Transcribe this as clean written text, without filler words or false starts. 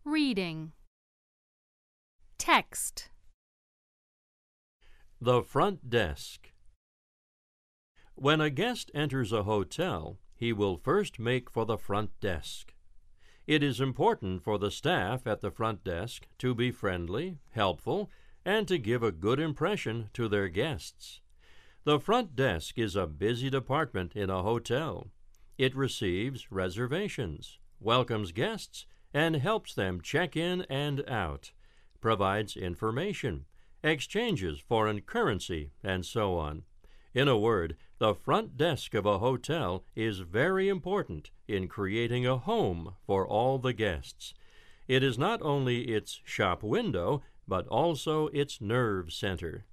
Reading. Text. The front desk. When a guest enters a hotel, he will first make for the front desk. It is important for the staff at the front desk to be friendly, helpful, and to give a good impression to their guests. The front desk is a busy department in a hotel. It receives reservations, welcomes guests, and helps them check in and out, provides information, exchanges foreign currency, and so on. In a word, the front desk of a hotel is very important in creating a home for all the guests. It is not only its shop window, but also its nerve center.